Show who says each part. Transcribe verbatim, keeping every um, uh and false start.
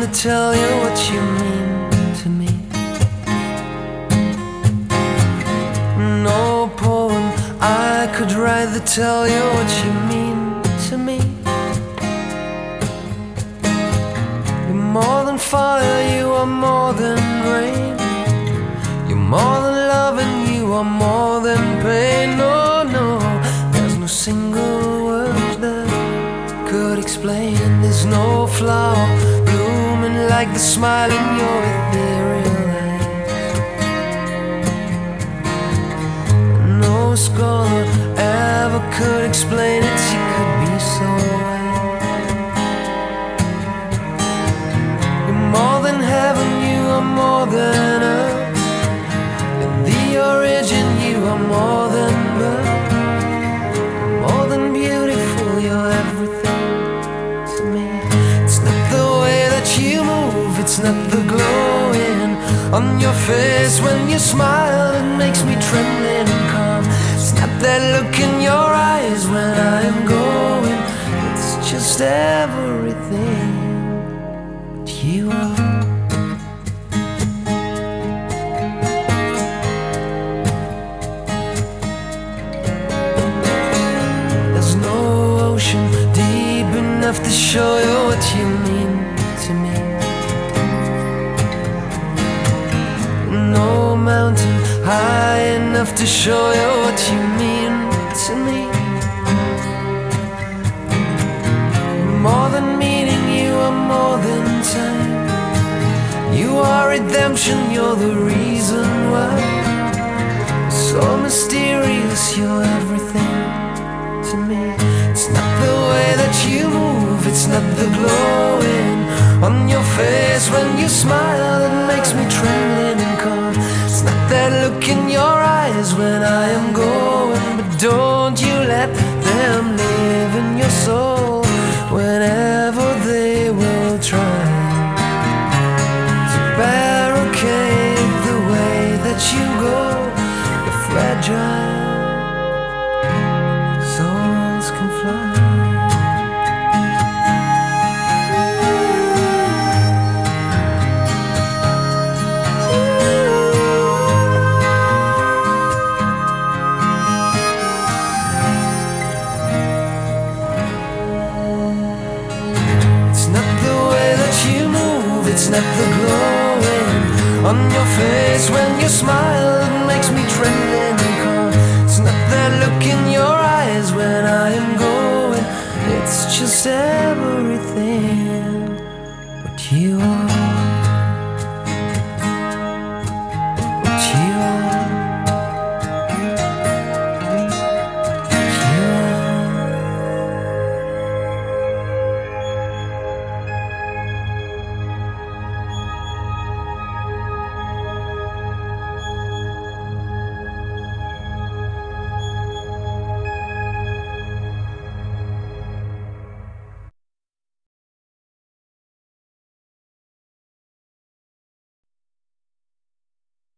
Speaker 1: to tell you what you mean to me. No poem I could write to tell you what you mean to me. You're more than fire, you are more than rain. You're more than love and you are more than pain. No, no, there's no single word that could explain. There's no flower blooming like the smile in your ethereal eyes. No scholar ever could explain it. She could be so wise. You're more than heaven, you are more than earth. In the origin, you are more than birth. More than beautiful, you're everything to me. It's not the way that you move, it's not the glowing on your face when you smile. It makes me trembling and calm. It's not that look in your eyes when I am going. It's just everything that you are. There's no ocean deep enough to show you what you mean to me. No mountain high enough to show you what you mean to me. More than meaning, you are more than time. You are redemption, you're the reason why. So mysterious, you're everything to me. It's not the way that you move, it's not the glowing on your face when you smile that makes me trembling and calm. It's not that look in your eyes when I am going. But don't you let them live in your soul whenever they will try to barricade the way that you go. You're fragile, souls can fly. It's not the glowing on your face when you smile that makes me trembling and calm. It's not that look in your eyes when I am going. It's just everything